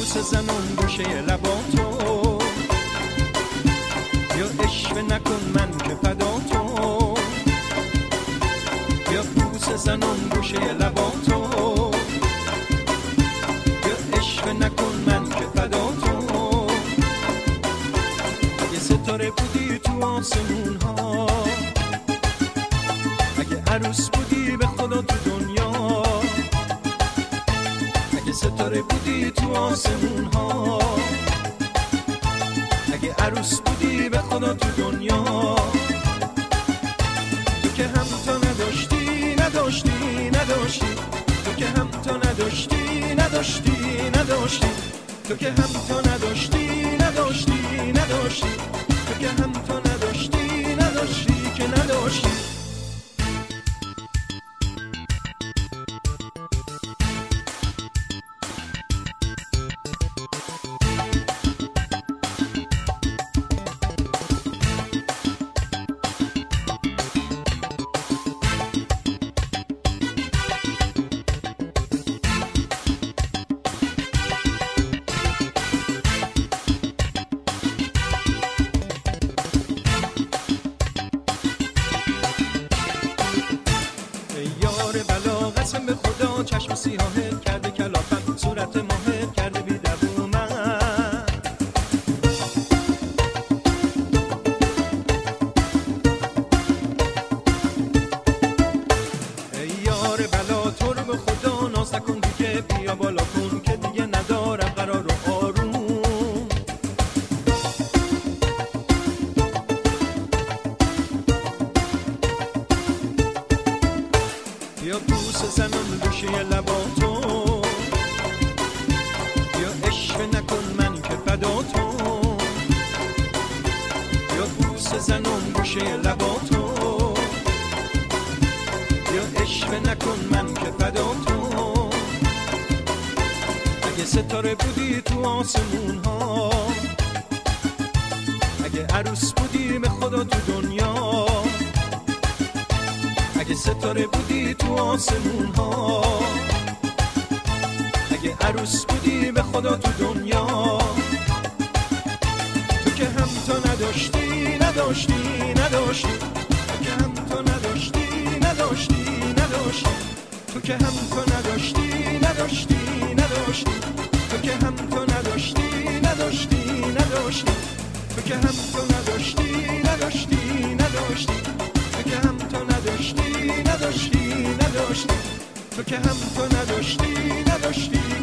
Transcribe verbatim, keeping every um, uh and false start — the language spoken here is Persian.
بوسه زنم گوشه لباتو، یا اشوه نکن من که فداتو، یا بوسه زنم گوشه لباتو، یا اشوه نکن من که فداتو. اگه ستاره بودی تو آسمون ها، اگه عروس بودی به خدا تو دنیا، اگه ستاره بودی تو آسمون ها، اگه عروس بودی به خدا تو دنیا، تو که هم تا نداشتی نداشتی نداشتی، تو که هم تا نداشتی نداشتی نداشتی، تو که هم تا نداشتی نداشتی نداشتی، تو که هم تا نداشتی نداشتی که نداشتی. به خدا چشم سیاهت کرده کلافم، صورت ماهت کرده بی دوومن. ای یار بلا تو رو به خدا ناز نکن دیگه، بیا بالا کن که دیگه ندارم قرار و آروم. یا بوسه زنم گوشه لباتو، یا اشوه نکن من که فداتو، یا بوسه زنم گوشه لباتو، یا اشوه نکن من که فداتو. اگه ستاره بودی تو آسمون ها، اگه عروس بودی به خدا تو دنیا، اگه ستاره بودی تو آسمون ها، اگه عروس بودی به خدا تو دنیا، تو که هم تا نداشتی نداشتی نداشتی، تو که هم تا نداشتی نداشتی نداشتی، تو که هم تا نداشتی نداشتی نداشتی، تو که هم تا نداشتی نداشتی نداشتی، تو که هم تا نداشتی نداشتی نداشتی، تو که هم تا نداشتی نداشتی نداشتی، تو که هم تو نداشتی نداشتی